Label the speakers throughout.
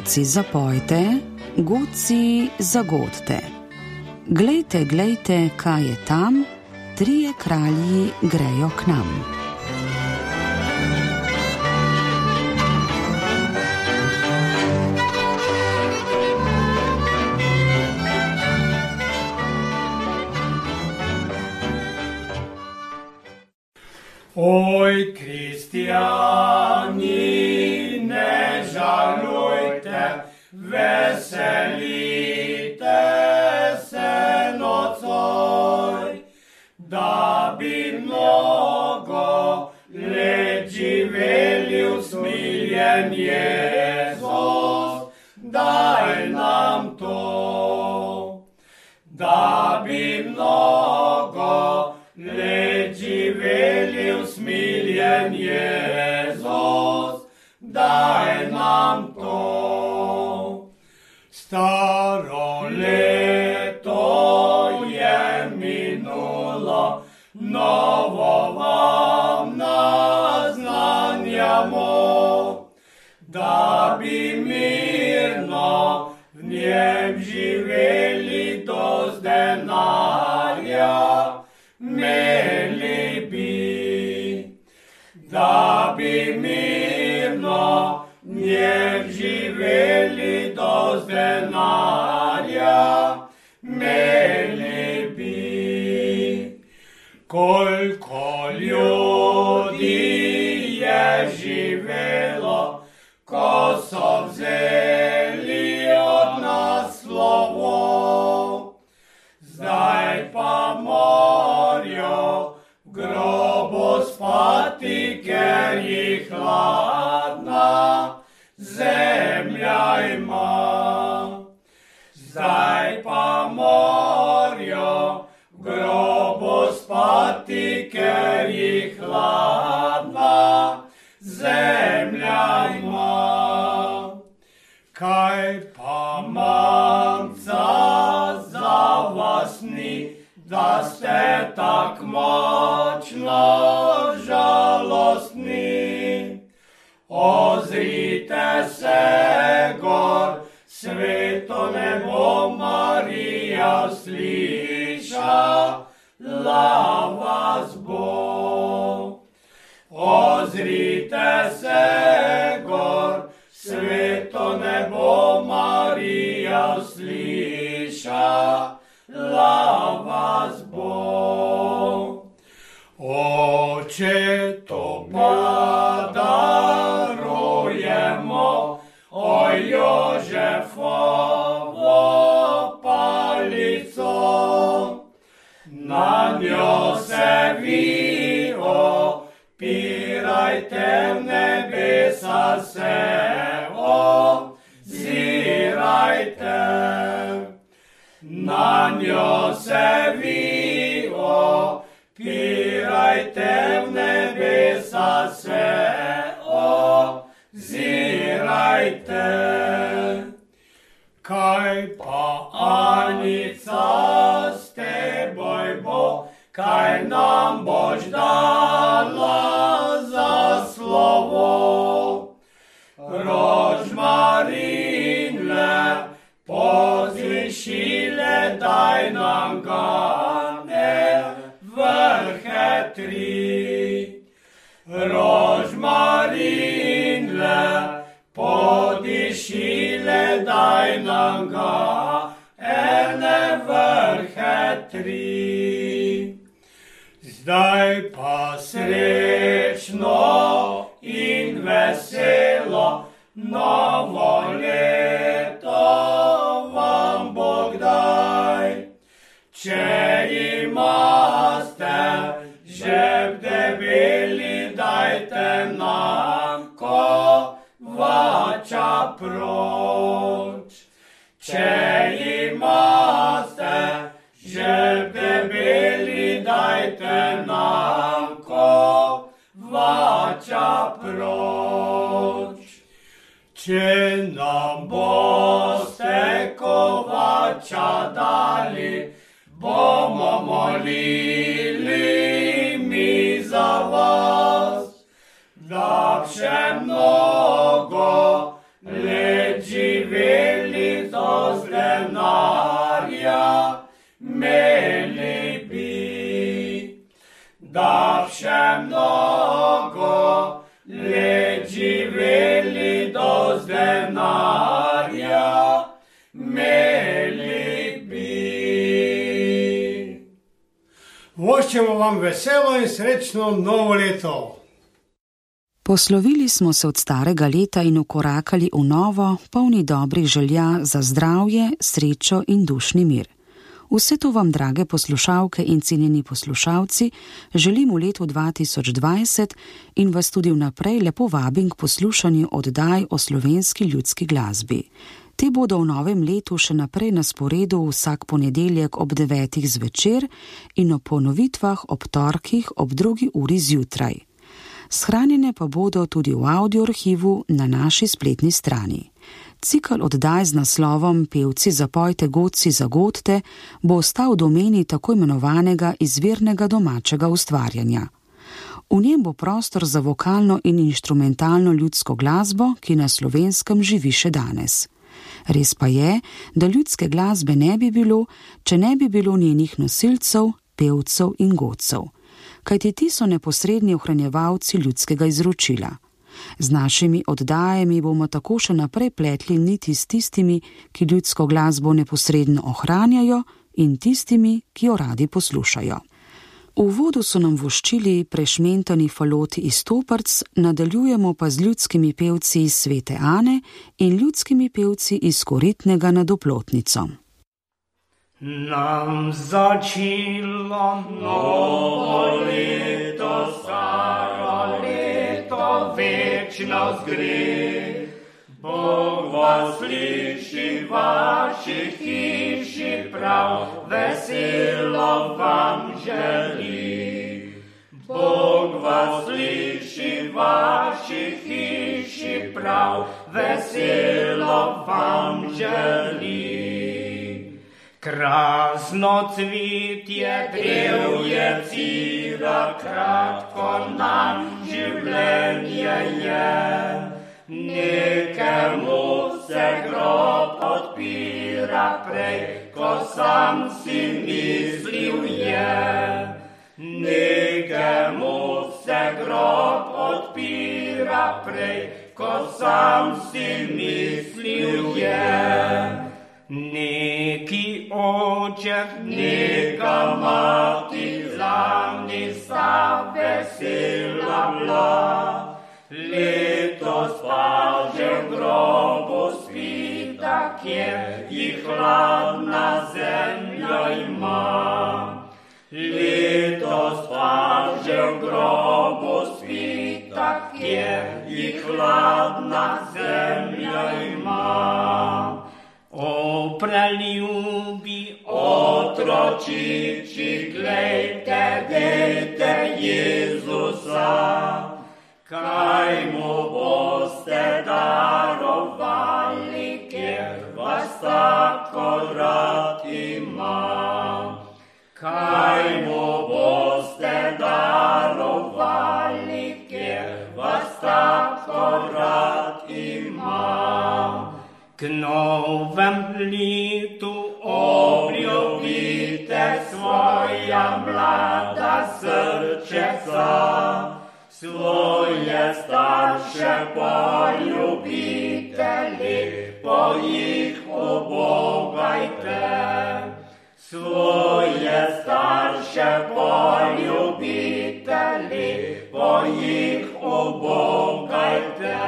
Speaker 1: Otroci zapojte, gudci zagodte. Glejte, glejte, kaj je tam, trije kralji grejo k nam.
Speaker 2: Oj, kristjani, ne žalujte, veselite se nocoj, da bi mnogo let živeli usmiljen Jezus, daj nam to. Da bi mnogo let živeli usmiljen Jezus, daj nam to. Staro leto je minulo, novo vam naznanjamo, da bi mirno v njem živeli dost denarja, imeli bi. Da bi mirno v njem živeli dost denarja, imeli bi. Koliko ljudi je živelo, ko so vzeli od nas slovo, zdaj pa morajo v grobu spati, ker jih hladna zemlja ima. Zdaj pa morajo v grobu spati, ker jih hladna zemlja ima. Kaj pa manjca za vas ni, da ste tak močno žalostni? Ozrite se gor, sveto nebo Marija slišala vas bo. Ozrite se gor, sveto nebo Marija slišala vas bo. Oče, to pa darujemo, oj Jožefovo palico. Na njo se vi opirajte, v nebesa se ozirajte. Na njo se vi opirajte, v nebesa se ozirajte. Kaj pa Anica s teboj bo, kaj nam boš dala za slovo? Rožmarinle, pozvišile, daj nam ga ne vrhe tri. Rožmarinle, podišile, daj nam ga ene vrhe tri. Zdaj pa srečno in veselo novo leto vam Bog daj. Če imate žep debeli, dajte nam kovača proč. Če imate žep debeli, dajte nam kovača proč. Če nam boste kovača dali, bomo molili mi za vas, da še mnogo let živi. imeli bi, da še mnogo let živeli do denarja, imeli bi. Voščemo vam veselo in srečno novo leto.
Speaker 1: Poslovili smo se od starega leta in ukorakali v novo, polni dobrih želja za zdravje, srečo in dušni mir. Vse to vam, drage poslušalke in cenjeni poslušalci, želim v letu 2020 in vas tudi vnaprej lepo vabim k poslušanju oddaj o slovenski ljudski glasbi. Te bodo v novem letu še naprej na sporedu vsak ponedeljek ob 9. zvečer in o ponovitvah ob torkih ob 2. uri zjutraj. Shranjene pa bodo tudi v audioarhivu na naši spletni strani. Cikel oddaj z naslovom Pevci zapojte, godci zagodte bo ostal v domeni tako imenovanega izvirnega domačega ustvarjanja. V njem bo prostor za vokalno in inštrumentalno ljudsko glasbo, ki na Slovenskem živi še danes. Res pa je, da ljudske glasbe ne bi bilo, če ne bi bilo njenih nosilcev, pevcev in godcev. Kajti ti so neposredni ohranjevalci ljudskega izročila. Z našimi oddajami bomo tako še naprej pletli niti s tistimi, ki ljudsko glasbo neposredno ohranjajo, in tistimi, ki jo radi poslušajo. V uvodu so nam voščili prešmentani faloti iz Toprc, nadaljujemo pa z ljudskimi pevci iz Svete Ane in ljudskimi pevci iz Koritnega nad Oplotnico.
Speaker 2: Nam začilo novo leto, staro leto, večnost gre. Bog vas sliši, vaši hiši prav, veselo vam želi. Bog vas sliši, vaši hiši prav, veselo vam želi. Krasno cvitje, drevje cira, kratko nam življenje je. Nekemu se grob odpira prej, ko sam si mislil je. Nekemu se grob odpira prej, ko sam si mislil je. Neki oče, neka mati, lani sta vesela bila. Letos pa že v grobu spita, kjer jih hladna zemlja ima. Letos pa že v grobu spita, kjer jih hladna zemlja ima. O preljubi otročiči, glejte, dejte Jezusa, kaj mu boste darovali, ker vas tako rad ima. Kaj mu boste darovali, ker vas tako rad ima. K novem letu obljubite svoja mlada srčeca, svoje starše poljubite, lepo jih ubogajte. Svoje starše poljubite, lepo jih ubogajte.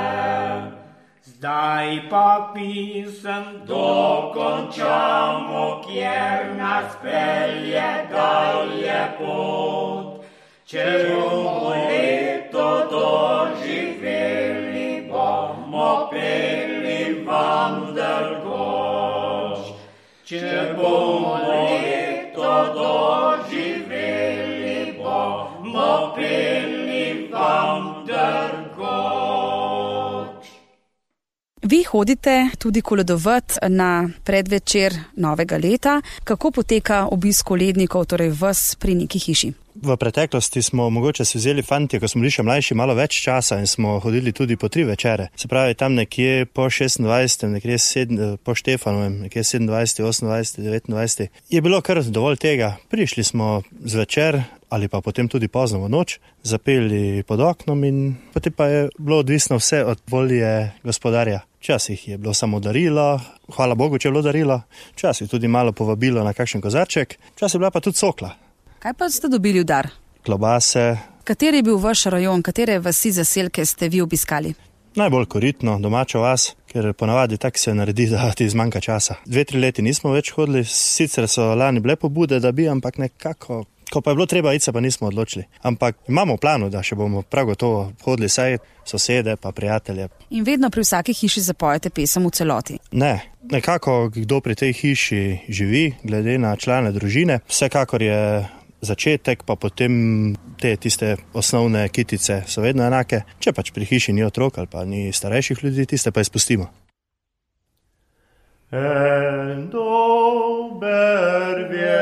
Speaker 2: Zdaj pa pisem dokončamo, kjer nas pelje dalje pot. Če bomo leto doživeli, bomo peli vam drgoš. Če bomo leto doživeli, bomo peli vam drgoš.
Speaker 1: Vi hodite tudi koledovat na predvečer novega leta. Kako poteka obisk kolednikov, torej vas pri neki hiši?
Speaker 3: V preteklosti smo mogoče si vzeli fantje, ko smo bili še mlajši, malo več časa in smo hodili tudi po 3 večere. Se pravi, tam nekje po 26., nekje po Štefanovem, nekje 27., 28., 29. Je bilo kar dovolj tega. Prišli smo zvečer ali pa potem tudi pozno v noč, zapeli pod oknom in potem pa je bilo odvisno vse od volje gospodarja. Včasih je bilo samo darilo, hvala Bogu, če je bilo darilo, včasih tudi malo povabilo na kakšen kozarček, včasih je bila pa tudi cokla.
Speaker 1: Kaj pa ste dobili v dar?
Speaker 3: Klobase.
Speaker 1: Kateri je bil vaš rajon, katere vasi zaselke ste vi obiskali?
Speaker 3: Najbolj Koritno, domačo vas, ker ponavadi tako se naredi, da ti zmanjka časa. 2-3 leti nismo več hodili, sicer so lani bile pobude, da bi, ampak nekako, ko pa je bilo treba iti, se pa nismo odločili. Ampak imamo v planu, da še bomo prav gotovo hodili, saj sosede pa prijatelje.
Speaker 1: In vedno pri vsaki hiši zapojete pesem v celoti?
Speaker 3: Ne, nekako kdo pri tej hiši živi, glede na člane družine, vsekakor je začetek, pa potem tiste osnovne kitice so vedno enake. Če pač pri hiši ni otrok ali pa ni starejših ljudi, tiste pa izpustimo. En dober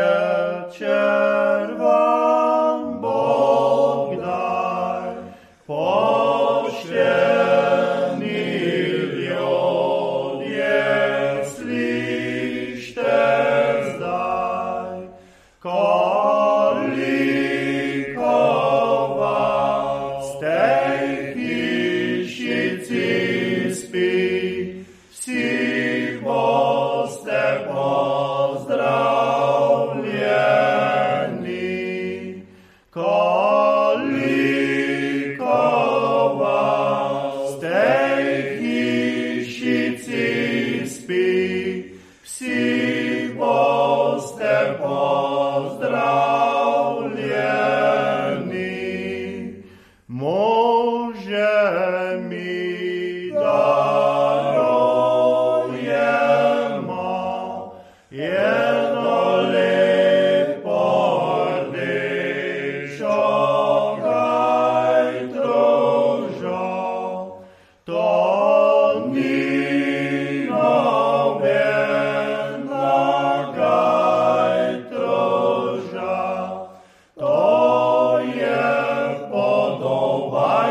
Speaker 3: večer vam Bog daj, pošteni ljudje, slište zdaj, koliko vas tej hišici spi, vsi boste pozdravljeni. Koliko vas tej hišici spi, vsi boste pozdravljeni. Može mi darujemo jedno lepo rdečo gajtružo. To ni nobena gajtruža, to je podoba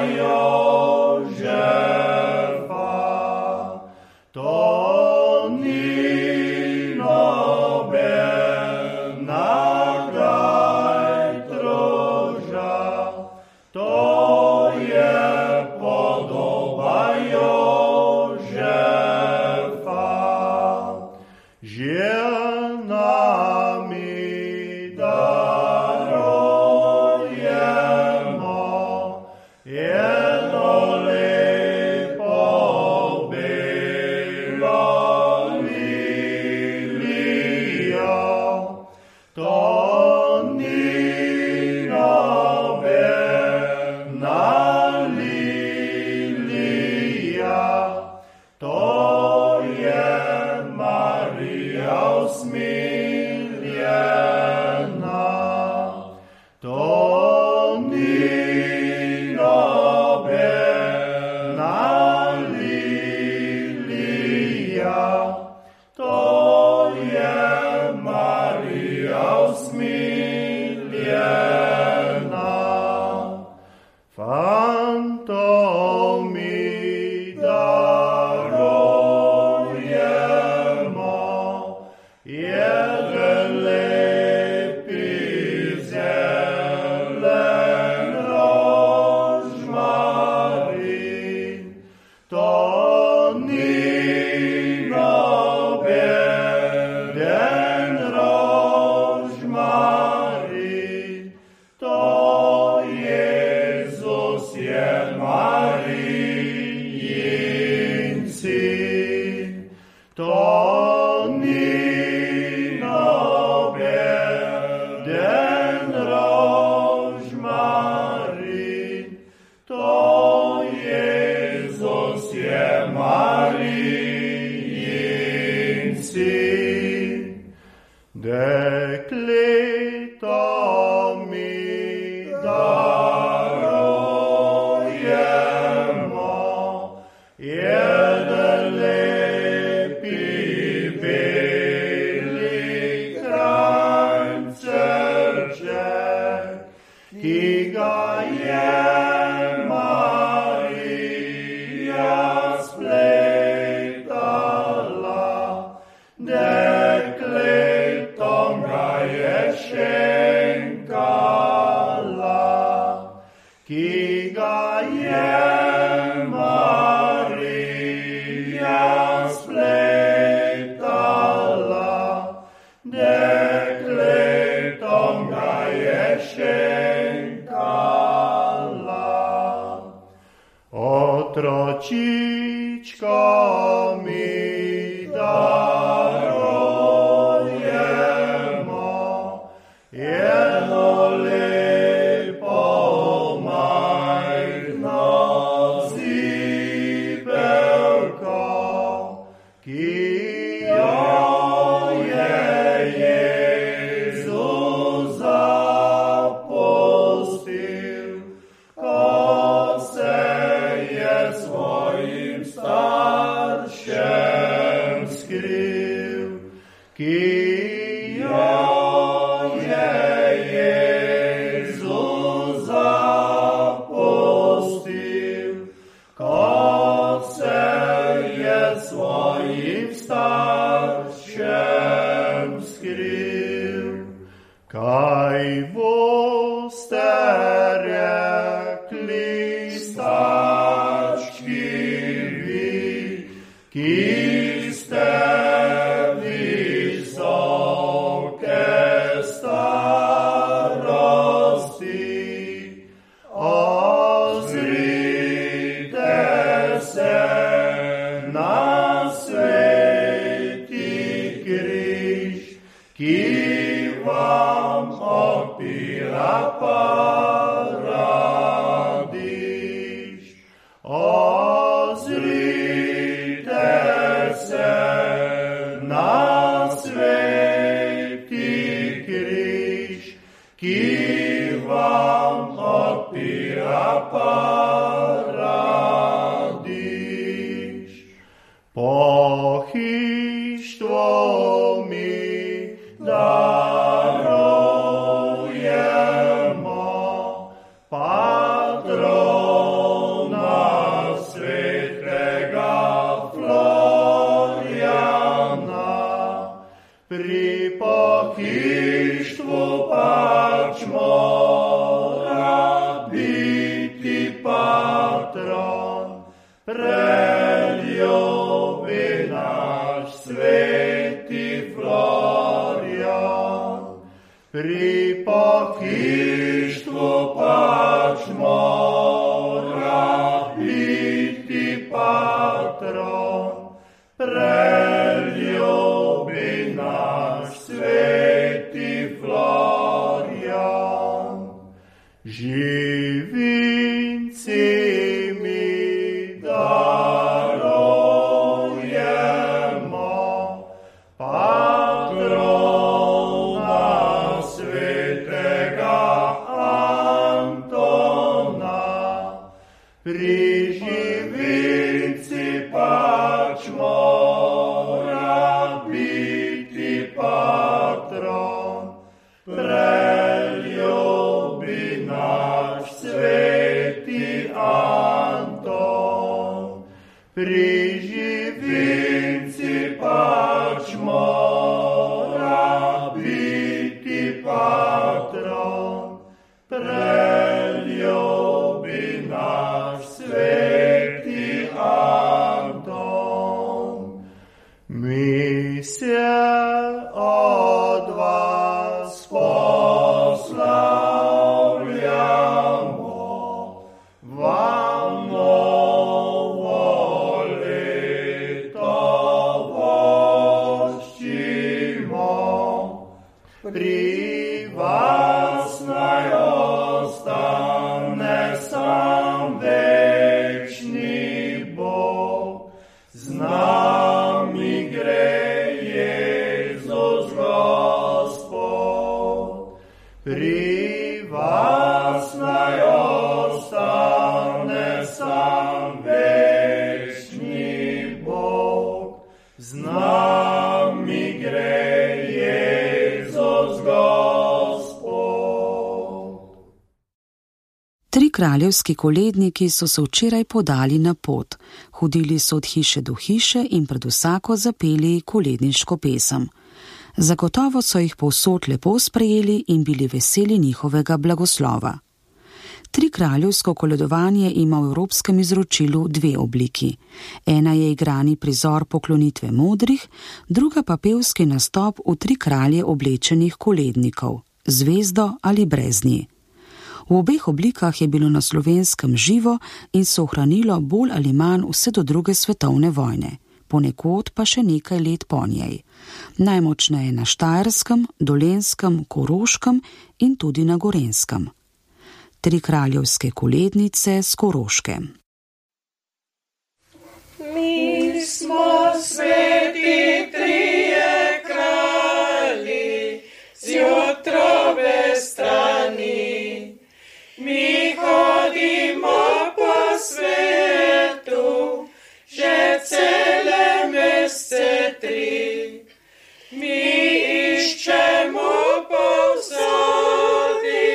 Speaker 3: Jožefa. To ni nobena gajtruža, to je podoba Jožefa. Žena mi darujemo jedno lepo belo lilijo. To ni nobena lilija, to je Marija usmiljena. To ni nobena lilija, to je Marija usmiljena. Fantom mi darujemo jeden lepi zelen rožmarin. To ni nobeden rožmarin, to Jezus je Marijin sin. To ni nobeden rožmarin, to Jezus je Marijin sin. Dekleto mi darujemo jeden
Speaker 4: ki ga je Marija spletala, dekletom ga je šenkala, ki ga je Marija spletala, dekletom ga je šenkala. Otročičko mi darujemo, eno lepo majhno zibelko, ki jo je Jezus zapustil, ko se je svojim staršem skril, ki jo je Jezus zapustil, ko se je svojim staršem skril. Kaj boste rekli, starčki vi, ki ste visoke starosti? Ozrite se na sveti križ, ki vam odpira paradiž. Ozrite se na sveti križ, ki vam odpira paradiž. Pohištvo mi darujemo, patrona svetega Florjana. Pri pohištvu pač mora biti patron, preljubi naš sveti Florjan. Pri pohištvu pač mora biti patron, preljubi naš sveti Florjan. Živinci mi darujemo, patrona svetega Antona. Pri živinci pač mora biti patron, preljubi naš sveti Anton. Pri živinci pač mora biti patron, preljubi naš sveti Anton. Mi se od vas poslavljamo, vam novo leto voščimo. Pri vas naj ostane sam večni Bog, z nami gre Jezus Gospod. Pri vas naj ostane sam večni Bog, z nami gre Jezus Gospod.
Speaker 1: kraljevski koledniki so se včeraj podali na pot. Hodili so od hiše do hiše in pred vsako zapeli koledniško pesem. Zagotovo so jih povsod lepo sprejeli in bili veseli njihovega blagoslova. Trikraljevsko koledovanje ima v evropskem izročilu dve obliki. Ena je igrani prizor poklonitve modrih, druga pa pevski nastop v tri kralje oblečenih kolednikov, zvezdo ali brez nje. V obeh oblikah je bilo na Slovenskem živo in se ohranilo bolj ali manj vse do druge svetovne vojne, ponekod pa še nekaj let po njej. Najmočneje na Štajerskem, Dolenjskem, Koroškem in tudi na Gorenjskem. Trikraljevske kolednice s Koroške.
Speaker 5: Mi smo sveti trije kralji, z jutrove strani. Mi hodimo po svetu, že cele mesece tri. Mi iščemo povsodi,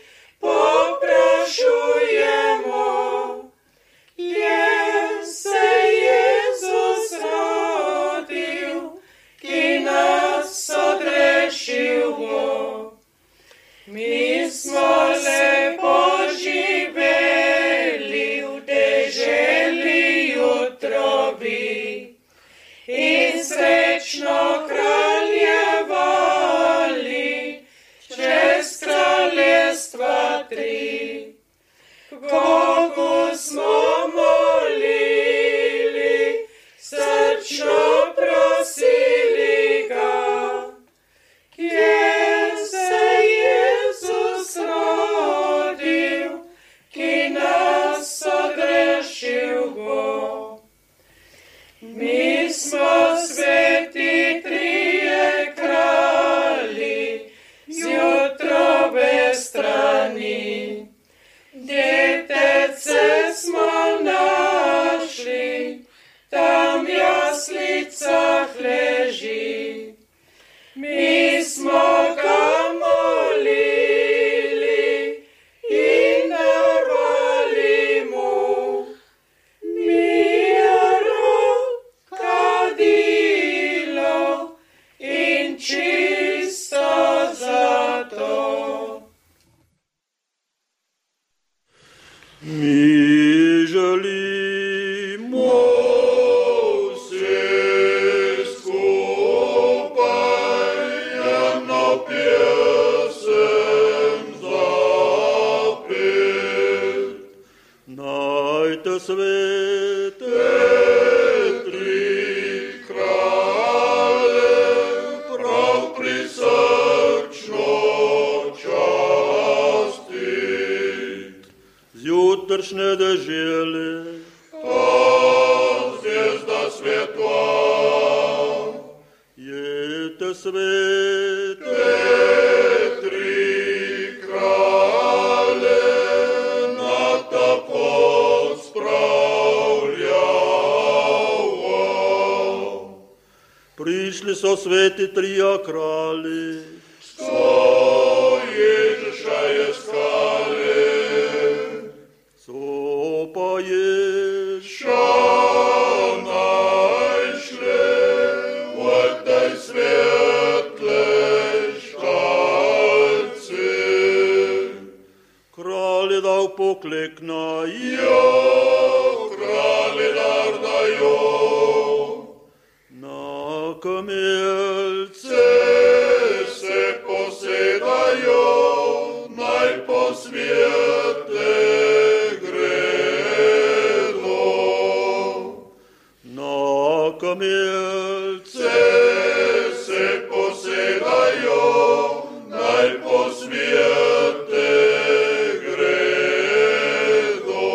Speaker 5: poprašujemo, kje se Jezus rodil, ki nas odrešil bo. Mi smo lepo živeli v deželi jutrovi in srečno kraljevali čez kraljestva tri. Bogu smo molili, srčno prosili ga, kje se Jezus rodil, ki nas odrešil bo. Mi smo sveti trije kralji, z jutrove strani. Detece smo našli, tam v jaslicah leži. Mi smo ga molili in darovali mu miro, kadilo in čisto zlato.
Speaker 4: Mi želimo vse skupaj eno pesem zapet. Naj te svete tri kralje prav prisrčno častit. Jutršnje dežele, zvezda svetla, je te svete tri kralje na ta pot spravljava. Prišli so sveti trija kralji, so Ježuša iskali. So pa Ježa našle v tej svetle štalci. Kralji dal pokleknajo, kralji dar dajo, na kamelce se posedajo, naj posvete kamelce se posedajo, naj po svete gredo.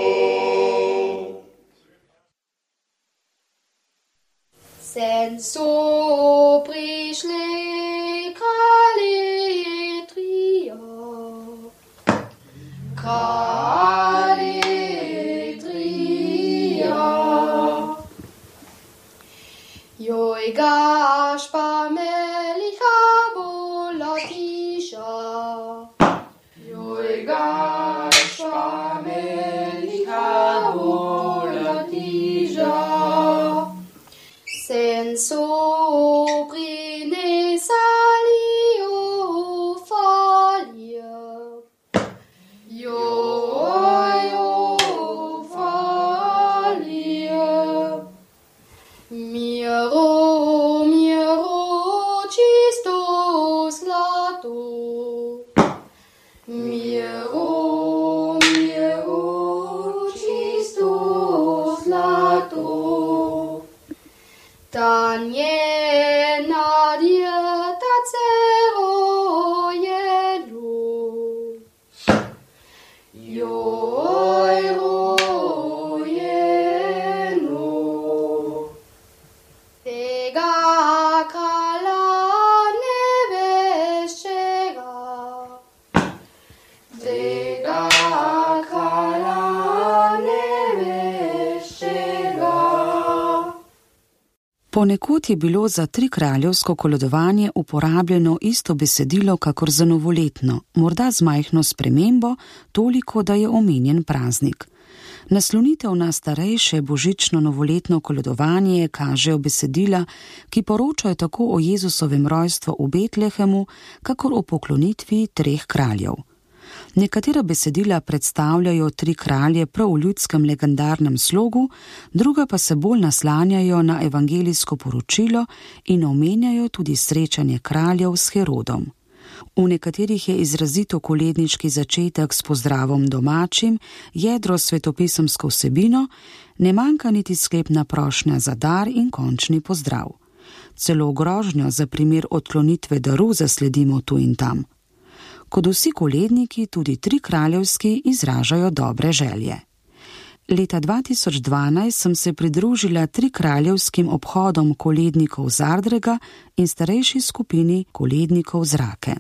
Speaker 6: Sen so prišli kralji trio, Joj, Gašpa Melicha bola tiša, Joj, Gašpa Melicha so prinesali ofalia. Ofalia. Miro, čisto zlato. Miro, čisto zlato. Ta njena djeta cero jedu. Jojeno. Tega kralja nebeščega. Tega kralja nebeščega.
Speaker 1: Ponekod je bilo za trikraljevsko koledovanje uporabljeno isto besedilo kakor za novoletno, morda z majhno spremembo, toliko, da je omenjen praznik. Naslonitev na starejše božično-novoletno koledovanje kažejo besedila, ki poročajo tako o Jezusovem rojstvu v Betlehemu, kakor o poklonitvi treh kraljev. Nekatera besedila predstavljajo tri kralje prav v ljudskem legendarnem slogu, druga pa se bolj naslanjajo na evangelijsko poročilo in omenjajo tudi srečanje kraljev s Herodom. V nekaterih je izrazito koledniški začetek s pozdravom domačim, jedro svetopisemsko vsebino, ne manjka niti sklepna prošnja za dar in končni pozdrav. Celo grožnjo za primer odklonitve daru zasledimo tu in tam. Kot vsi koledniki, tudi trikraljevski izražajo dobre želje. Leta 2012 sem se pridružila trikraljevskim obhodom kolednikov Zardrega in starejši skupini kolednikov Zrake.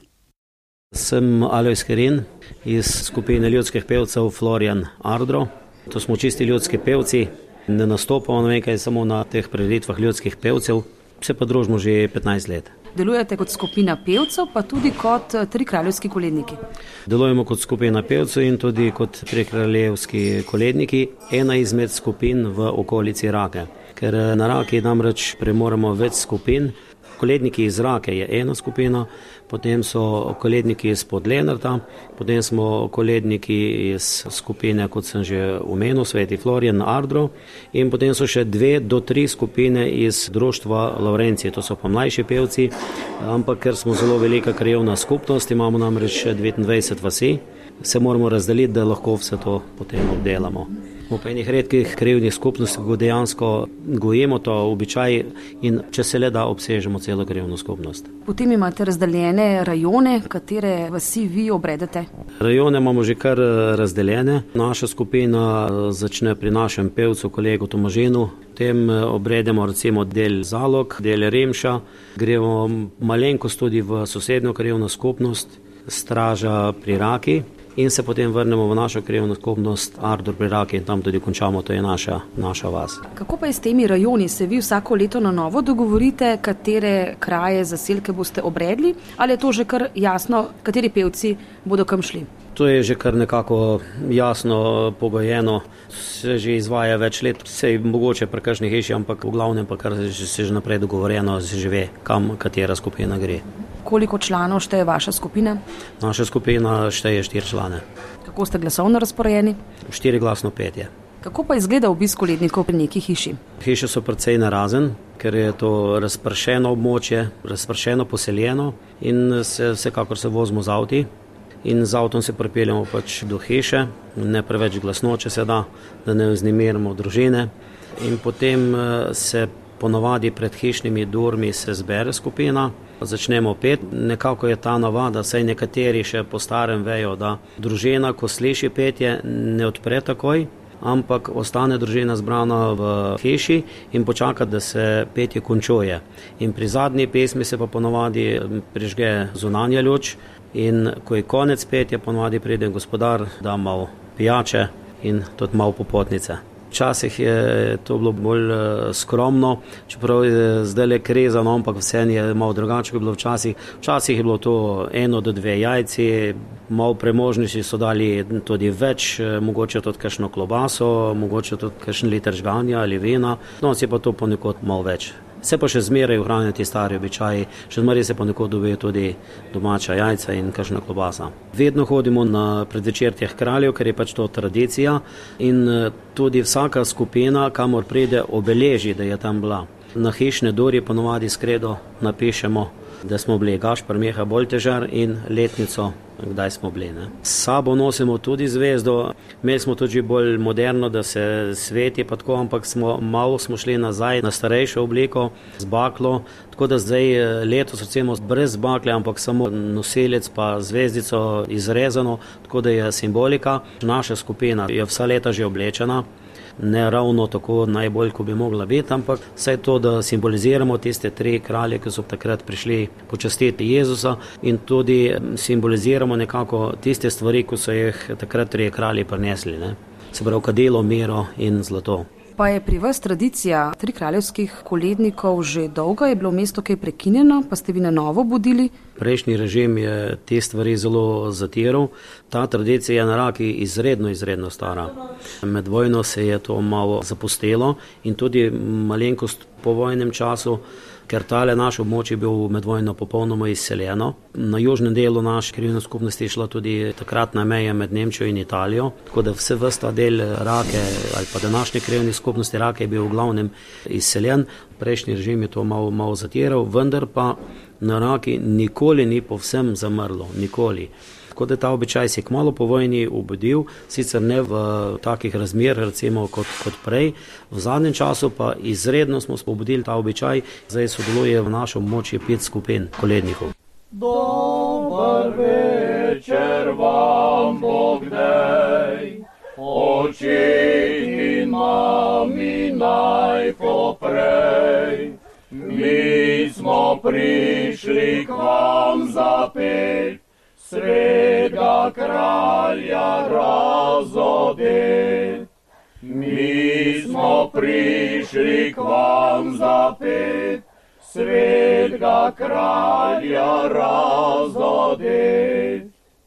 Speaker 7: Sem Alojz Kerin iz skupine ljudskih pevcev Florian Ardro. To smo čisti ljudski pevci, ne nastopamo nekaj samo na teh prireditvah ljudskih pevcev, se pa družimo že 15 let.
Speaker 8: Delujete kot skupina pevcev, pa tudi kot trikraljevski koledniki?
Speaker 7: Delujemo kot skupina pevcev in tudi kot trikraljevski koledniki, ena izmed skupin v okolici Rake. Ker na Raki namreč premoremo več skupin. Koledniki iz Rake je ena skupina, potem so koledniki iz Podlenarta, potem smo koledniki iz skupine, kot sem že omenil, Sveti Florian Ardro, in potem so še 2 do 3 skupine iz društva Lavrenci, to so pa mlajši pevci, ampak ker smo zelo velika krajevna skupnost, imamo namreč 29 vasi, se moramo razdeliti, da lahko vse to potem obdelamo. V enih redkih krajevnih skupnostih dejansko gojimo to običaj in če se le da obsežemo celo krajevno skupnost.
Speaker 8: Potem imate razdeljene rajone, katere vasi vi obredete?
Speaker 7: Rajone imamo že kar razdeljene. Naša skupina začne pri našem pevcu, kolegu Tomažinu. Potem obredemo recimo del Zalog, del Remša, gremo malenkost tudi v sosednjo krajevno skupnost, Straža pri Raki. In se potem vrnemo v našo krajevno skupnost Ardor pri Raki in tam tudi končamo, to je naša vas.
Speaker 8: Kako pa je s temi rajoni? Se vi vsako leto na novo dogovorite, katere kraje, zaselke boste obredli, ali je to že kar jasno, kateri pevci bodo kam šli?
Speaker 7: To je že kar nekako jasno pogojeno, se že izvaja več let, se mogoče pri kakšni hiši, ampak v glavnem pa kar se že naprej dogovorjeno, se že ve, kam katera skupina gre.
Speaker 8: Koliko članov šteje vaša skupina?
Speaker 7: Naša skupina šteje 4 člane.
Speaker 8: Kako ste glasovno razporejeni?
Speaker 7: 4-glasno petje.
Speaker 8: Kako pa izgleda obisk kolednikov pri neki hiši?
Speaker 7: Hiše so precej narazen, ker je to razpršeno območje, razpršeno poseljeno in vsekakor se vozimo z avti. In z avtom se pripeljamo pač do hiše, ne preveč glasno, če se da ne vznemirimo družine. In potem se ponavadi pred hišnimi durmi se zbere skupina, začnemo peti. Nekako je ta navada, saj nekateri še po starem vejo, da družina, ko sliši petje, ne odpre takoj, ampak ostane družina zbrana v hiši in počaka, da se petje končuje. In pri zadnji pesmi se pa ponavadi prižge zunanja luč in ko je konec petja, ponavadi pride gospodar, da malo pijače in tudi malo popotnice. Včasih je to bilo bolj skromno, čeprav je zdaj le krezano, ampak vseeno je malo drugače, kot je bilo včasih. Včasih je bilo to 1 do 2 jajci, malo premožnejši so dali tudi več, mogoče tudi kakšno klobaso, mogoče tudi kakšen liter žganja ali vina, no si pa to ponekod malo več Se pa še zmeraj ohranjajo ti stari običaji, še zmeraj se ponekod dobijo tudi domača jajca in kakšna klobasa. Vedno hodimo na predvečer teh kraljev, ker je pač to tradicija in tudi vsaka skupina, kamor pride, obeleži, da je tam bila. Na hišne duri ponovadi skredo napišemo, da smo bili Gašper Meha Boltežar in letnico, kdaj smo bili. Ne. S sabo nosimo tudi zvezdo, imeli smo tudi bolj moderno, da se sveti pa tako, ampak malo smo šli nazaj na starejšo obliko z baklo, tako da zdaj letos recimo brez bakle, ampak samo nosilec pa zvezdico izrezano, tako da je simbolika. Naša skupina je vsa leta že oblečena, ne ravno tako najbolj, ko bi mogla biti, ampak vse to, da simboliziramo tiste 3 kralje, ki so takrat prišli počastiti Jezusa in tudi simboliziramo nekako tiste stvari, ko so jih takrat 3 kralji prinesli. Ne? Se pravi, kadilo, miro in zlato.
Speaker 8: Pa je pri vas tradicija 3 kraljevskih kolednikov že dolga, je bilo mesto kaj prekinjeno, pa ste vi na novo budili?
Speaker 7: Prejšnji režim je te stvari zelo zatiral. Ta tradicija je na Raki izredno stara. Med vojno se je to malo zapustilo in tudi malenkost po vojnem času, ker tale naš območje je bil med vojno popolnoma izseljeno. Na južnem delu naše krajevne skupnosti je šla tudi takratna meja med Nemčijo in Italijo, tako da vse ta del Rake ali pa današnje krajevne skupnosti Rake je bil v glavnem izseljen. Prejšnji režim je to malo zatiral, vendar pa na Raki nikoli ni povsem zamrlo, nikoli. Tako da ta običaj se je kmalu po vojni obudil, sicer ne v takih razmer, recimo kot prej. V zadnjem času pa izredno smo obudili ta običaj, zdaj sodeluje v našem območju 5 skupin kolednikov.
Speaker 4: Dober večer vam Bog dej, oči nami najpoprej. Mi smo prišli k vam zapet, sreda kralja razodet. Mi smo prišli k vam zapet, sreda kralja razodet.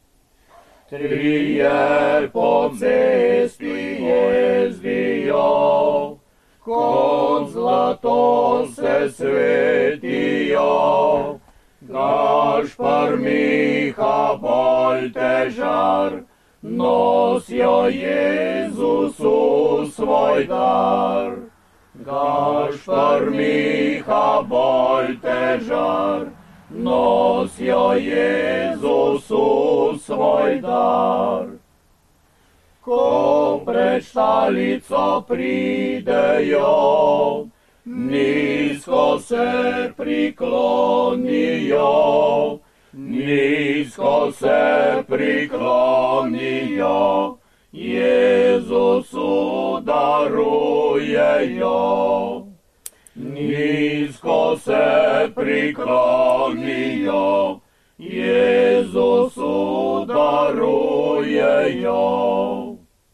Speaker 4: 3 po cesti jezdijo, kot zlato se svetijo. Gašper Miha Boltežar nosijo Jezusu svoj dar. Gašper Miha Boltežar nosijo Jezusu svoj dar. Ko pred štalico pridejo, nizko se priklonijo, nizko se priklonijo, Jezusu darujejo. Nizko se priklonijo, Jezusu darujejo.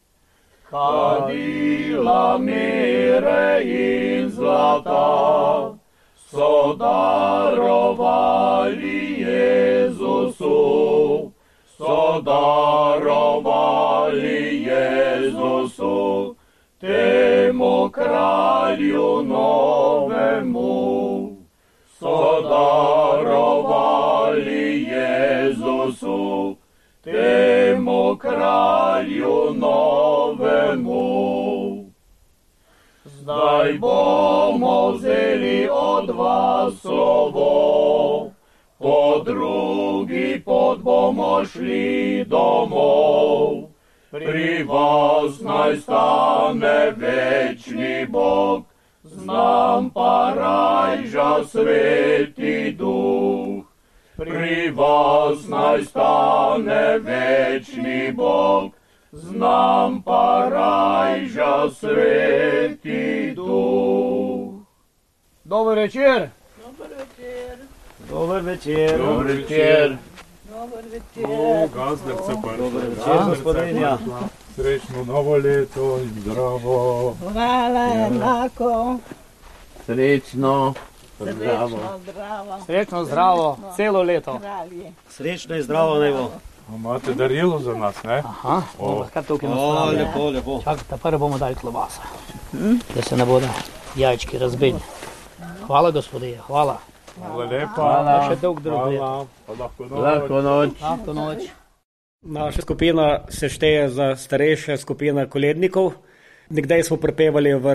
Speaker 4: Kadila mire in zlata so darovali Jezusu, so darovali Jezusu, temu kralju novemu. So darovali Jezusu, temu kralju novemu. Zdaj bomo vzeli od vas slovo, po drugi pot bomo šli domov. Pri vas naj stane večni Bog, z nam pa rajža Sveti Duh. Pri vas naj stane večni Bog, z nam pa rajža Sveti Duh.
Speaker 2: Dober večer.
Speaker 5: Dober večer.
Speaker 2: Dober večer.
Speaker 4: Dober večer.
Speaker 5: Dober večer.
Speaker 4: Gazdarca pa.
Speaker 2: Dober večer, gospodinja.
Speaker 4: Srečno novo leto in zdravo.
Speaker 5: Hvala enako.
Speaker 2: Srečno.
Speaker 5: Srečno, zdravo.
Speaker 2: Srečno, zdravo, celo leto.
Speaker 5: Kralji.
Speaker 7: Srečno in zdravo naj bo.
Speaker 4: Imate darilo za nas, ne?
Speaker 2: Aha, kar tukaj
Speaker 7: O, lepo.
Speaker 2: Čakajte, prvo bomo dali klobasa, da se ne bodo jajčki razbili.
Speaker 9: Hvala, gospodje, hvala.
Speaker 4: Hvala lepa.
Speaker 9: Hvala. Še dolg drug let.
Speaker 4: Lahko noč.
Speaker 9: Lahko noč.
Speaker 10: Naša skupina se šteje za starejša skupina kolednikov. Nekdaj smo prepevali v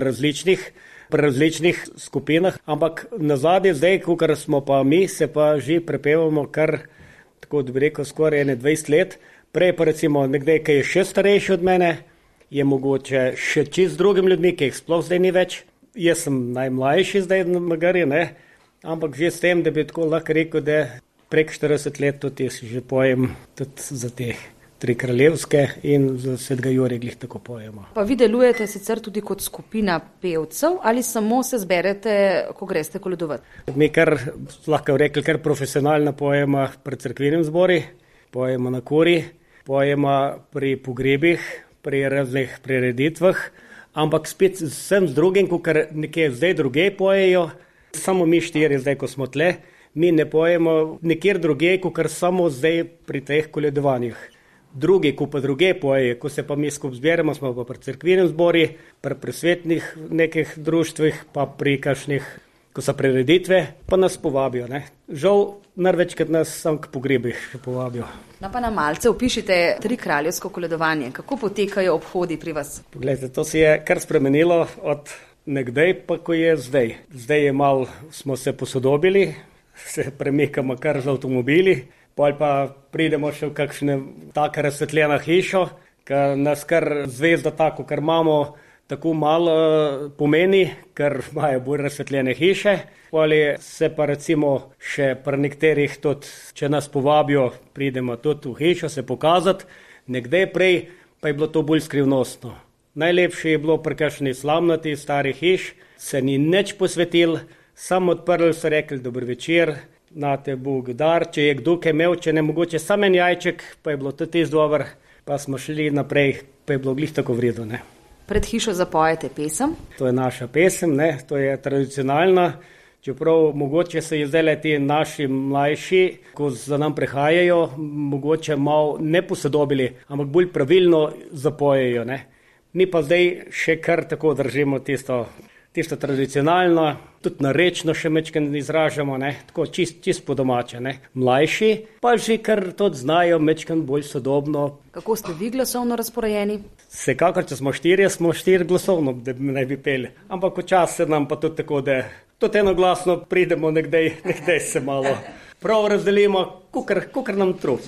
Speaker 10: različnih skupinah, ampak nazadnje zdaj, kar smo pa mi, se pa že prepevamo kar, tako da bi rekel, skoraj 20 let. Prej pa recimo nekdaj, ki je še starejši od mene, je mogoče še čist z drugim ljudmi, ki jih sploh zdaj ni več. Jaz sem najmlajši zdaj na Magari, ne? Ampak že s tem, da bi tako lahko rekel, da prek 40 let tudi jaz že pojem tudi za te Tri kraljevske in za Svetega Jurija glih tako pojemo.
Speaker 8: Pa vi delujete sicer tudi kot skupina pevcev ali samo se zberete, ko greste koledovati?
Speaker 10: Mi kar, lahko rekli, kar profesionalno pojemo pri cerkvenem zbori, pojemo na kuri, pojemo pri pogrebih, pri raznih prireditvah, ampak spet vsem z drugim, kar nekje zdaj druge pojejo, samo mi štiri zdaj, ko smo tle, mi ne pojemo nekjer druge, kar samo zdaj pri teh koledovanjih. Drugi, ko pa druge pojejo, ko se pa mi skup zberemo, smo pa pri cerkvenem zbori, pri presvetnih nekih društvih, pa pri kakšnih, ko so prireditve, pa nas povabijo, ne. Žal, največkrat nas sam k pogrebih še povabijo.
Speaker 8: No pa nam malce opišite Tri kraljevsko koledovanje. Kako potekajo obhodi pri vas?
Speaker 10: Poglejte, to se je kar spremenilo od nekdaj, pa ko je zdaj. Zdaj je malo, smo se posodobili, se premikamo kar z avtomobili, pol pa pridemo še v kakšne taka razsvetljena hišo, ker nas kar zvezda tako, kar imamo, tako malo pomeni, ker imajo bolj razsvetljene hiše. Pol se pa recimo še pri nekaterih tudi, če nas povabijo, pridemo tudi v hišo se pokazati. Nekdaj prej pa je bilo to bolj skrivnostno. Najlepše je bilo pri kakšni slamnati starih hiš, se ni nič posvetil, samo odprli so rekli dober večer, nate Bog dar, če je kdo kaj imel, če ne mogoče samo en jajček, pa je bilo tudi izdober, pa smo šli naprej, pa je bilo glih tako vredo, ne.
Speaker 8: Pred hišo zapojete pesem?
Speaker 10: To je naša pesem, ne, to je tradicionalna, čeprav mogoče se je zdaj ti naši mlajši, ko za nam prihajajo, mogoče malo ne posodobili, ampak bolj pravilno zapojejo, ne. Mi pa zdaj še kar tako držimo tisto tradicionalno, tudi narečno še mečken izražamo, ne, tako čist po domače, ne. Mlajši pa že kar tudi znajo mečken bolj sodobno.
Speaker 8: Kako ste vi glasovno razporejeni?
Speaker 10: Vsekakor, če smo štiri glasovno, da naj bi peli. Ampak včasih se nam pa tudi tako, da tudi enoglasno pridemo nekdaj se malo prav razdelimo, kukar nam trup.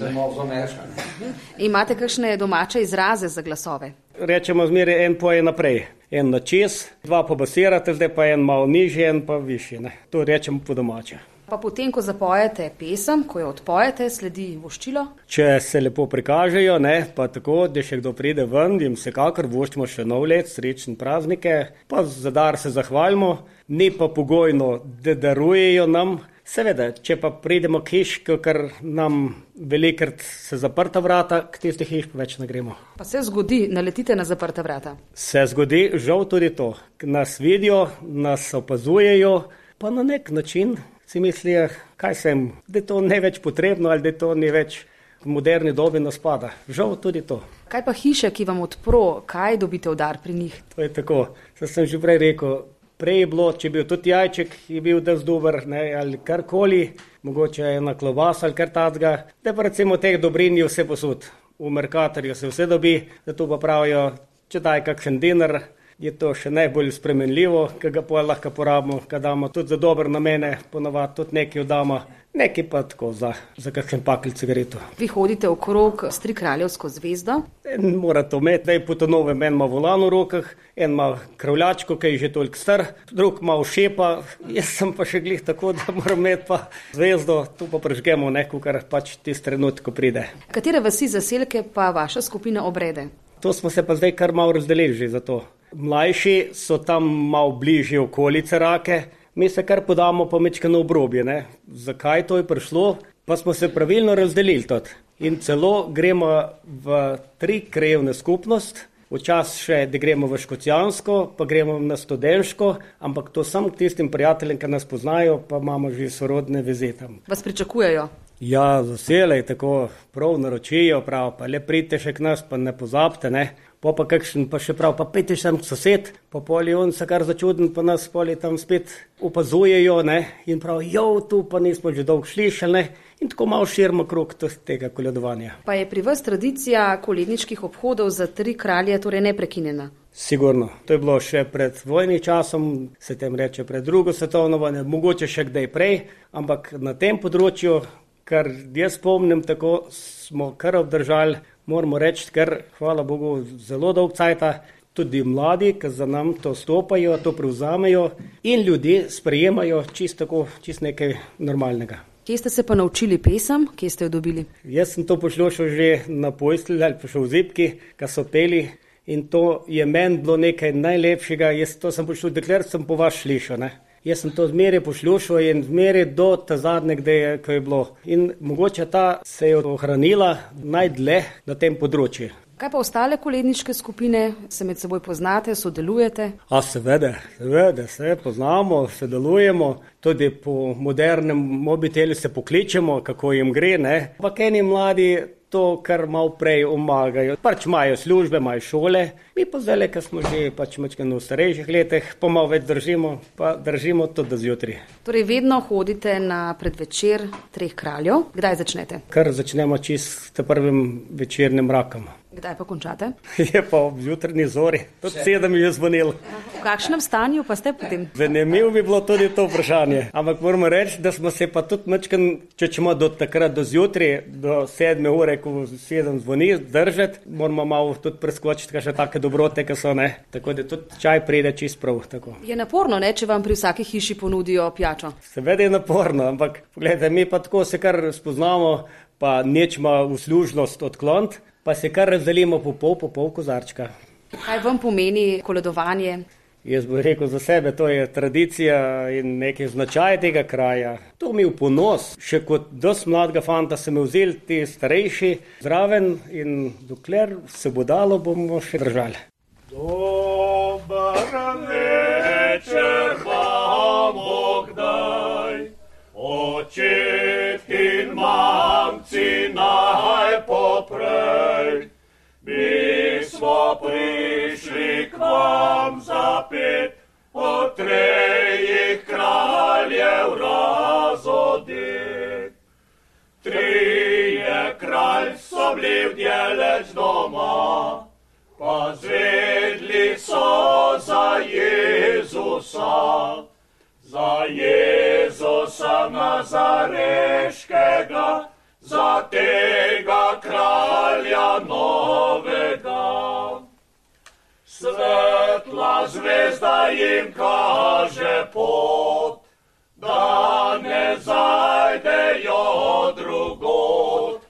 Speaker 8: Imate kakšne domače izraze za glasove?
Speaker 10: Rečemo zmeraj en poje naprej, en na čez, dva pa basirate, zdaj pa en malo nižji, en pa višji, ne. To rečemo po domače.
Speaker 8: Pa potem, ko zapojete pesem, ko jo odpojete, sledi voščilo?
Speaker 10: Če se lepo prikažejo, ne, pa tako, da še kdo pride ven, jim vsekakor voščimo še nov let, srečne praznike, pa za dar se zahvalimo, ni pa pogojno, da darujejo nam. Seveda, če pa pridemo k hiš, ker nam velikrat se zaprta vrata, k tistih hiš pa več ne gremo.
Speaker 8: Pa se zgodi, naletite na zaprta vrata?
Speaker 10: Se zgodi, žal tudi to. Nas vidijo, nas opazujejo, pa na nek način si mislijo, kaj sem, da je to ne več potrebno ali da je to ni več v moderni dobi nas spada. Žal tudi to.
Speaker 8: Kaj pa hiše, ki vam odpro, kaj dobite v dar pri njih?
Speaker 10: To je tako, sem že prej rekel. Prej je bilo, če je bil tudi jajček, je bil da zdober, ne, ali karkoli, mogoče ena klobasa ali kar tacga, da pa recimo teh dobrin je vse posod. V Mercatorju se vse dobi, zato pa pravijo, če daj kakšen dinar, je to še najbolj spremenljivo, ki ga pa lahko porabimo, kad damo tudi za dober namene, ponovadi tudi nekaj oddamo, nekaj pa tako za kakšen pakelj cigareto.
Speaker 8: Vi hodite okrog s Trikraljevsko zvezdo?
Speaker 10: En mora to imeti, da je po to novem, en ima volan v rokah, en ima kravljačko, ki je že toliko star, drug ima všepa, jaz sem pa še glih tako, da moram imeti pa zvezdo, tu pa prežgemo neko, kar pač tisti trenutek, ko pride.
Speaker 8: Katere vasi zaselke pa vaša skupina obrede?
Speaker 10: To smo se pa zdaj kar malo razdelili že za to. Mlajši so tam malo bližje okolice Rake, mi se kar podamo pa mečkano obrobje, ne. Zakaj to je prišlo? Pa smo se pravilno razdelili tudi. In celo gremo v 3 krajevne skupnost, včasih še, da gremo v Škocjansko, pa gremo na Studenško, ampak to samo k tistim prijateljem, ki nas poznajo, pa imamo že sorodne veze tam.
Speaker 8: Vas pričakujejo?
Speaker 10: Ja, zaselej tako prav naročijo, prav, pa le pridite še k nas, pa ne pozabite, ne. Pa kakšen pa še prav, pa pejte sem sosed, pa poli on se kar začuden, pa nas poli tam spet opazujejo, ne, in prav, tu pa nismo že dolgo slišali, ne, in tako malo širimo krog tega koledovanja.
Speaker 8: Pa je pri vas tradicija koledniških obhodov za 3 kralje torej neprekinjena?
Speaker 10: Sigurno. To je bilo še pred vojnim časom, se tem reče pred drugo svetovno vojno, mogoče še kdaj prej, ampak na tem področju, kar jaz spomnim, tako smo kar obdržali, moramo reči, ker, hvala Bogu, zelo dolg cajta, tudi mladi, ki za nam to stopajo, to prevzamejo in ljudje sprejemajo čisto nekaj normalnega.
Speaker 8: Kje ste se pa naučili pesem? Kje ste jo dobili?
Speaker 10: Jaz sem to poslušal že na Pojsli ali pa še v Zibki, ki so peli, in to je meni bilo nekaj najlepšega. Jaz to sem poslušal, dokler sem po vas slišal, ne. Jaz sem to zmeraj poslušal in zmeraj do ta zadnje, ko je bilo. In mogoče ta se je ohranila najdlje na tem področju.
Speaker 8: Kaj pa ostale koledniške skupine? Se med seboj poznate, sodelujete?
Speaker 10: Seveda, se poznamo, sodelujemo, tudi po modernem mobitelu se pokličemo, kako jim gre, ne. Ampak eni mladi to kar malo prej omagajo. Pač imajo službe, imajo šole, mi pa zdaj, ko smo že malo v starejših letih, pa malo več držimo to do zjutraj.
Speaker 8: Torej vedno hodite na predvečer 3 kraljev. Kdaj začnete?
Speaker 10: Kar začnemo čisto prvim večernim mrakom.
Speaker 8: Kdaj pa končate?
Speaker 10: Je pa ob jutrni zori, tudi 7 je zvonil.
Speaker 8: V kakšnem stanju pa ste potem?
Speaker 10: Zanimivo bi bilo tudi to vprašanje, ampak moramo reči, da smo se pa tudi mačkan, če ćemo do takrat, do zjutraj, do 7 ure, ko 7 zvoni, držati, moramo malo tudi preskočiti, kaj še take dobrote, ki so, ne. Tako da tudi čaj pride čist prav, tako.
Speaker 8: Je naporno, ne, če vam pri vsaki hiši ponudijo pijačo?
Speaker 10: Seveda je naporno, ampak pogledajte, mi pa tako se kar spoznamo, pa nečemo uslužnost odkloniti, pa se kar razdelimo po pol kozarčka.
Speaker 8: Kaj vam pomeni koledovanje?
Speaker 10: Jaz bi rekel za sebe, to je tradicija in neki značaj tega kraja. To mi je v ponos. Še kot dosti mladega fanta se mi vzeli ti starejši zraven in dokler se bo dalo, bomo še držali.
Speaker 4: Dober večer vam Bogdaj, očet in mamci naj poprej. Mi smo prišli k vam zapet, od 3 kraljev razodet. 3 kralj so bili vdeleč doma, pa zvedli so za Jezusa Nazareškega, za tega kralja novega. Svetla zvezda jim kaže pot, da ne zajdejo drugod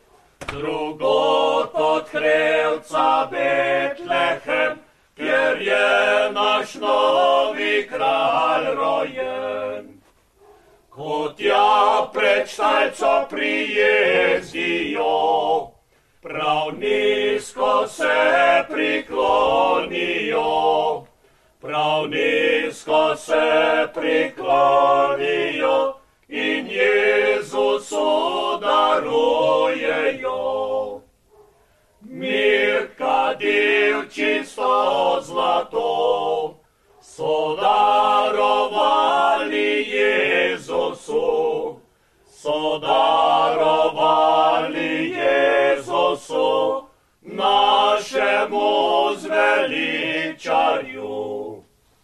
Speaker 4: od hrevca Betlehem, kjer je naš novi kralj rojen. Ko tja pred štajco prijezdijo, prav nizko se priklonijo in Jezusu darujejo. Mir, kadil, čisto zlato, so darovali Jezusu, našemu zveličarju.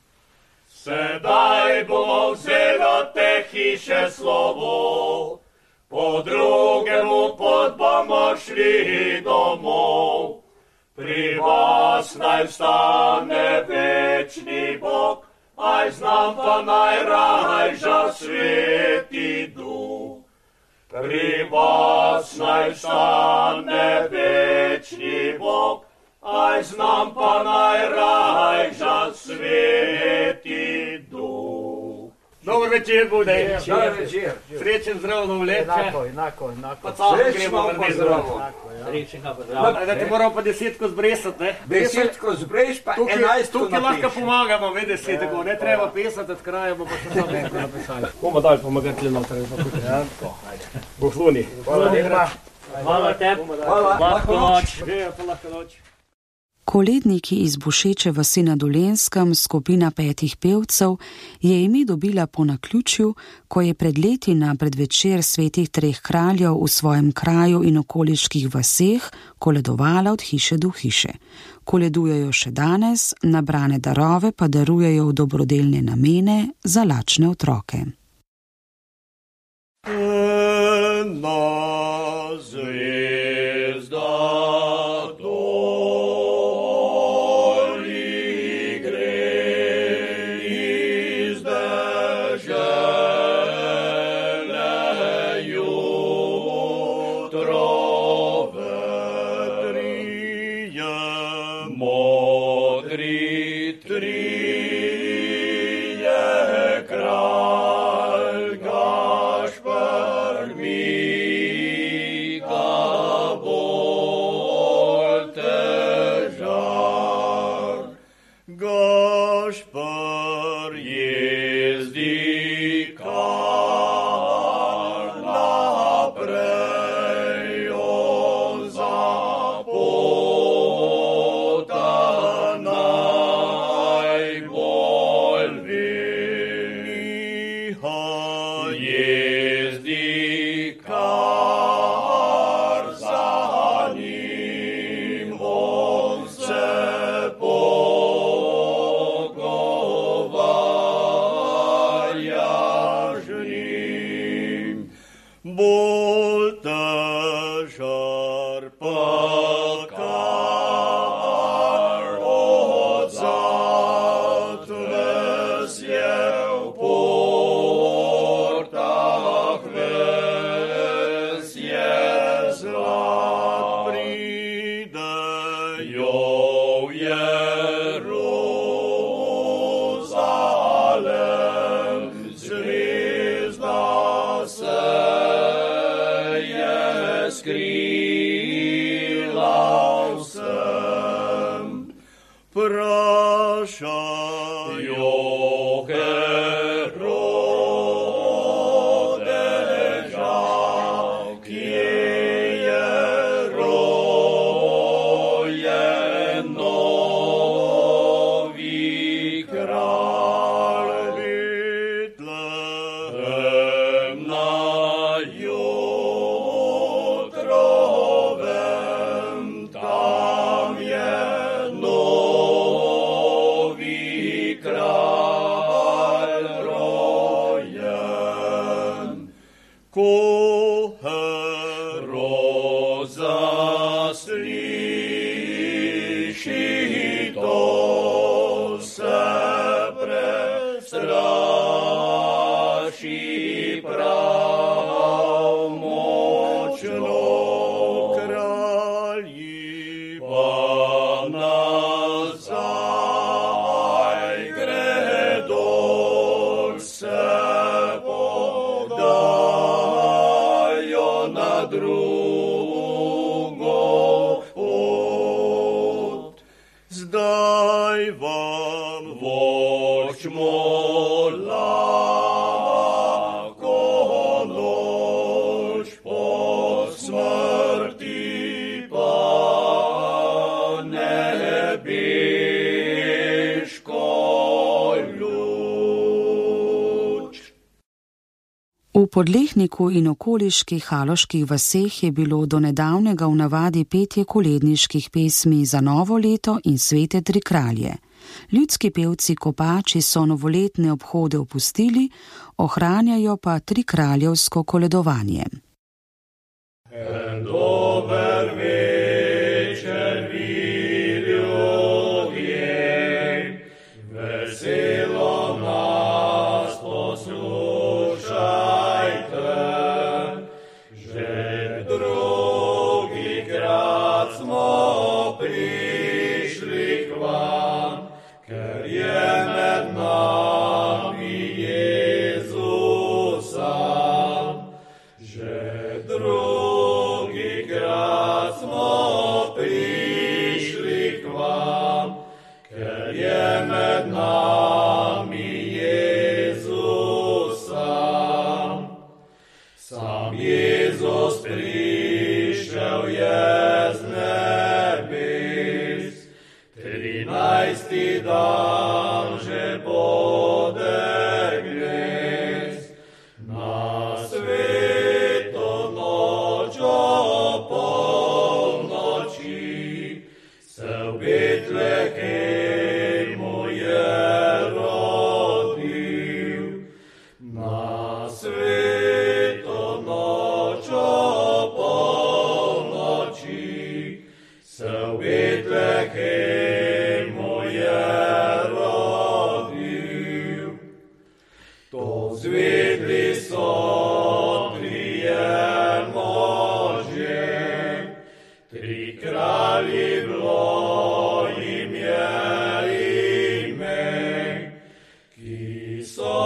Speaker 4: Sedaj bomo vzeli od te hiše slovo, po drugemu pot bomo šli domov. Pri vas naj stane večni Bog, aj znam pa najrajža Sveti Duh. Pri vas naj stane večni Bog, aj znam pa najrajža Sveti Duh.
Speaker 10: Dober večer bude.
Speaker 9: Dober večer.
Speaker 10: Srečen zdrav novo leto.
Speaker 9: Enako.
Speaker 10: Pa tako
Speaker 9: Srečno
Speaker 10: gremo
Speaker 9: pa
Speaker 10: narediti
Speaker 9: zdravo.
Speaker 10: Srečnega pa zdravo. Da ti moram pa 10 zbresati, ne?
Speaker 9: 10 zbreš pa 11
Speaker 10: Tukaj lahko pomagamo, vidi se tako, ne treba pisati, od kraja bo pa še samo nekaj napisali. Bomo dali pomagati noter. Bohluni.
Speaker 9: Hvala lepa.
Speaker 10: Hvala tebi.
Speaker 9: Hvala.
Speaker 10: Lahko noč. Lahko noč.
Speaker 1: Koledniki iz Bušeče vasi na Dolenjskem, skupina 5 pevcev, je ime dobila po naključju, ko je pred leti na predvečer svetih 3 kraljev v svojem kraju in okoliških vaseh koledovala od hiše do hiše. Koledujejo še danes, nabrane darove pa darujejo v dobrodelne namene za lačne otroke. V Podlehniku in okoliških haloških vaseh je bilo do nedavnega v navadi petje koledniških pesmi za novo leto in svete 3 kralje. Ljudski pevci Kopači so novoletne obhode opustili, ohranjajo pa 3 kraljevsko koledovanje.
Speaker 11: Dober večer, vi ljudje, veselo nas poslušajte, že drugikrat smo prišli k vam, ker je med nami Jezus. v Betlehemu je rodil. To zvedli so trije možje, tri kralji bilo jim je ime, ki so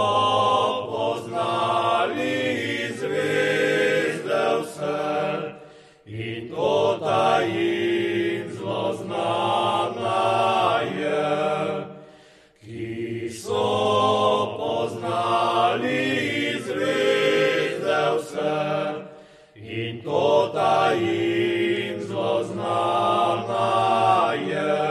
Speaker 11: poznali zvezde vse, in to ta jim zelo znana je, ki so poznali zvezde vse, in to ta jim zelo znana je.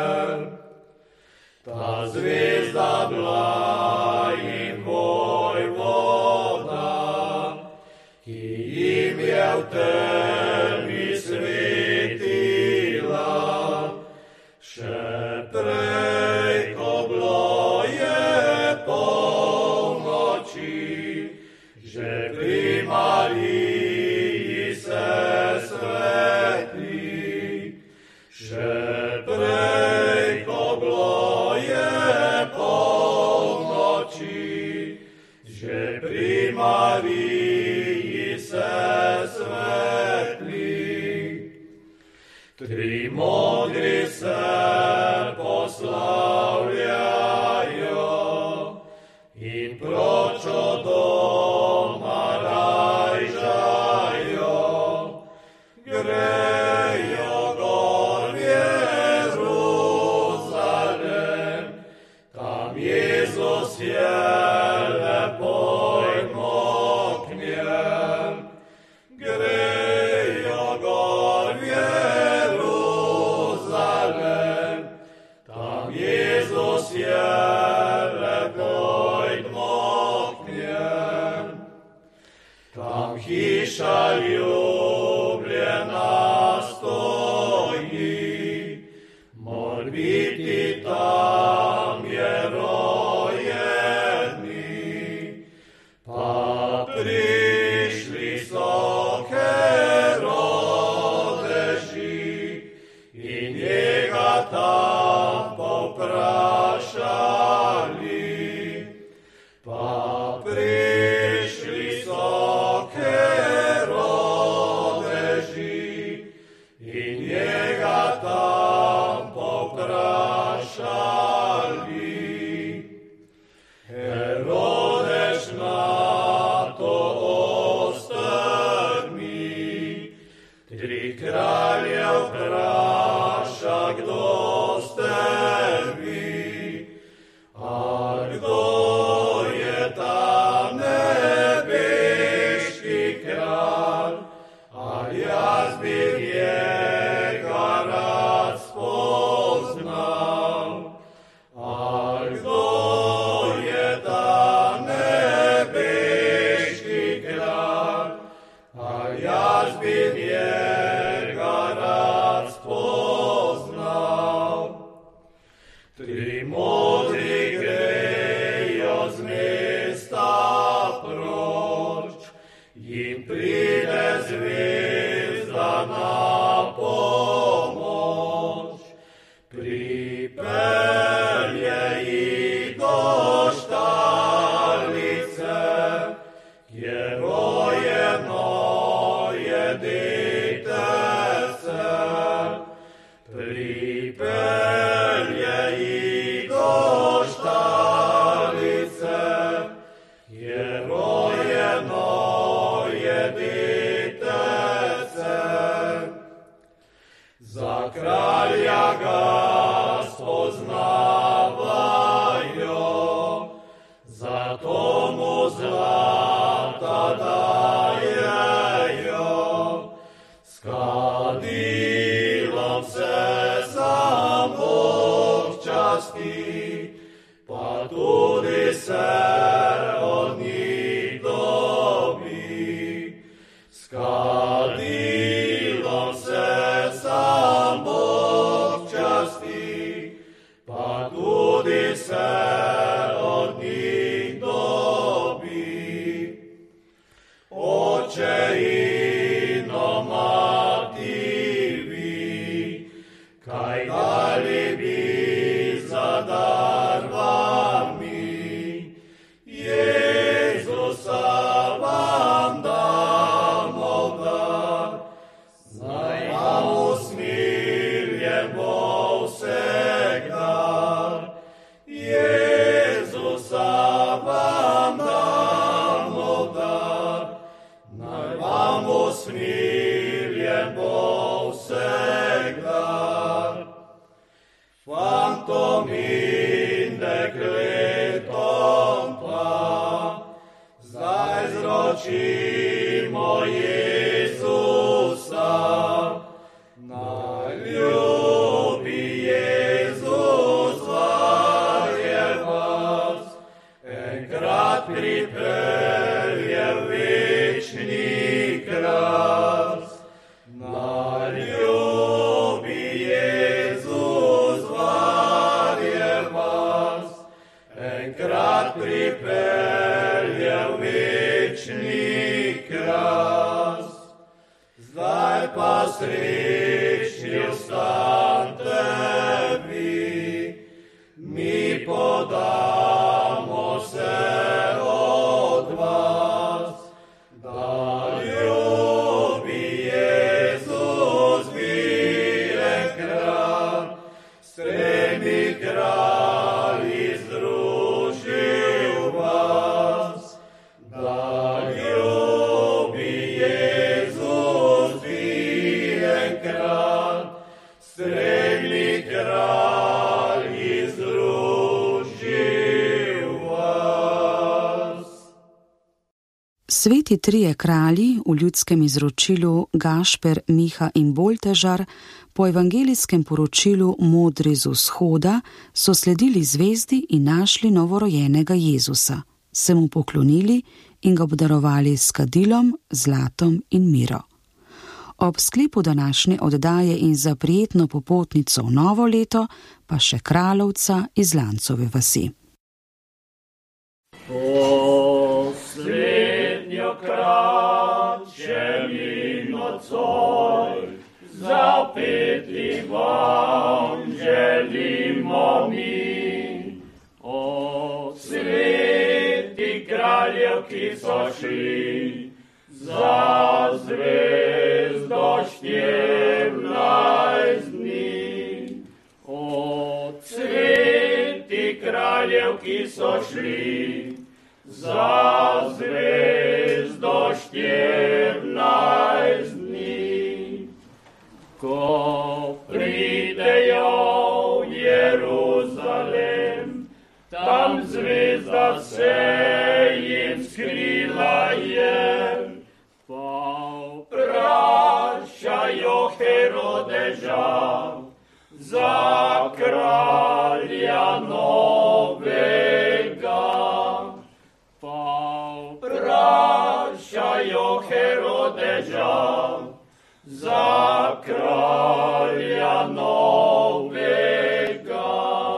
Speaker 11: Ta zvezda bila jim vojvoda, ki jim je v temi svetila. Še prej, ko bilo je polnoči, že pri Mariji se svetli. Še prej, ko bilo je polnoči, že pri Mariji se svetli. Tri modri se poslavljajo in proč od doma rajžajo. Grejo gor v Jeruzalem, tam Jezus je lepo in moknjen. Grejo gor v Jeruzalem, tam Jezus je lepo in moknjen. Tam hiša ljubljena stoji, mor biti tam je rojeni. Pa prišli so Herodeži in njega tam povprašali. Pa prišli so Herodeži in njega tam povprašali. Herodež na to ostrmi, tri kralje vpraša, kdo ste vi, a kdo je ta nebeški kralj, a jaz bi njega rad spoznal. A kdo je ta nebeški kralj, a jaz bi njega rad spoznal. Tri modri grejo z mesta proč, jim pride zvezda na pomoč. Pripelje jih do štalice, kje rojeno je detece. Pripelje jih do štalice, kje rojeno je detece. Za kralja ga spoznavajo, zato mu zlata dajejo. S kadilom se sam občasti, pa tudi se od njih dobi. S kadilom se sam občasti, pa tudi se od njih dobi. Oče in mati vi, kaj dali bi za dar vam mi, Jezusa vam damo v dar, naj vam usmilje bo vsegdar, Jezusa vam damo v dar, naj vam usmilje bo vsegdar. Fantom in dekletom pa, zdaj zročimo Jezusa, naljubi Jezus varje vas, enkrat pripelje v večni kras. Naljubi Jezus varje vas, enkrat pripelje v večni kras. Zdaj pa srečni ostanite vi, mi podamo se od vas, da ljubi Jezus vi enkrat s tremi kralji združil vas, da ljubi Jezus vi enkrat s tremi kralji združil vas.
Speaker 1: Sveti trije kralji v ljudskem izročilu Gašper, Miha in Boltežar po evangelijskem poročilu Modri z vzhoda so sledili zvezdi in našli novorojenega Jezusa, se mu poklonili in ga obdarovali s kadilom, zlatom in miro. Ob sklepu današnje oddaje in za prijetno popotnico v novo leto pa še kralovca iz Lancove vasi.
Speaker 11: Poslednjo krat še mi nocoj zapeti vam želimo mi. O sveti kraljev, ki so šli za zvezdo 14 dni. O sveti kraljev, ki so šli za zvezdo 14 dni. Ko pridejo v Jeruzalem, tam zvezda se jim skrila je. Pa vprašajo Herodeža za kralja novega. Pa vprašajo Herodeža za kralja novega.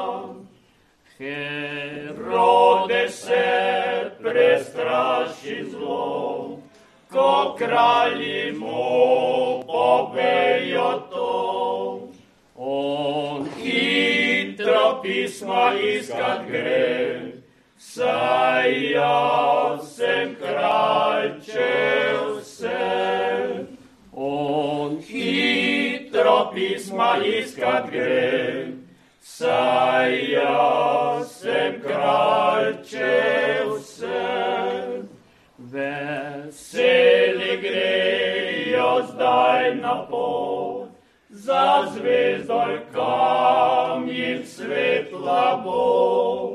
Speaker 11: Herodes se prestraši zlo, ko kralji mu povejo to. On hitro pisma iskat gre, saj jaz sem kraljev se. On hitro pisma iskat gre, saj jaz sem kraljev se. Veseli grejo zdaj na pot, za zvezdo kam jim svetla bo.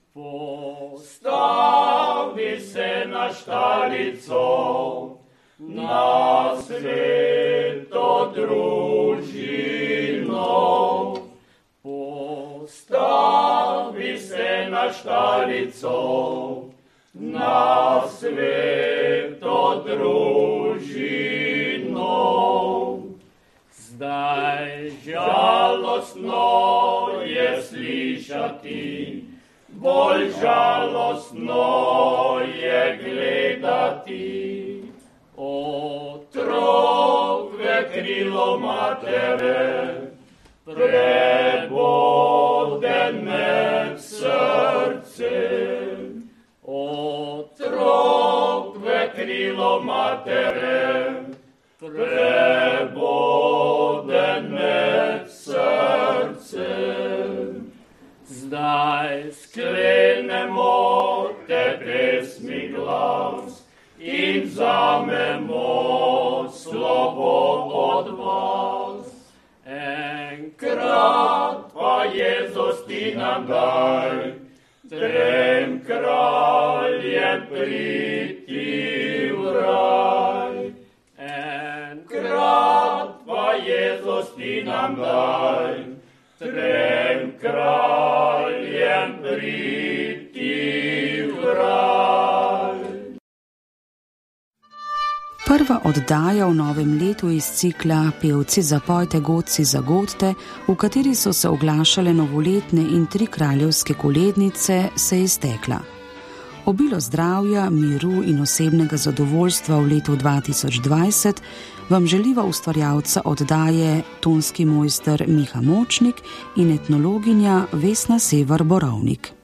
Speaker 11: Postavi se na štalico, na sveto družino. Postavi se na štalico, na sveto družino. Zdaj žalostno je slišati, bolj žalostno je gledati. Otrok v krilo matere, preboden med srcem. Otrok v krilo matere, preboden med srcem. Zdaj sklenemo te pesmi glas in vzamemo slovo od vas. Enkrat pa Jezus ti nam daj, trem kraljem priti v raj. Enkrat pa Jezus ti nam daj, trem kraljem priti v raj.
Speaker 1: Prva oddaja v novem letu iz cikla Pevci zapojte, godci zagodte, v kateri so se oglašale novoletne in 3 kraljevske kolednice, se je iztekla. Obilo zdravja, miru in osebnega zadovoljstva v letu 2020 vam želiva ustvarjalca oddaje tonski mojster Miha Močnik in etnologinja Vesna Sever Borovnik.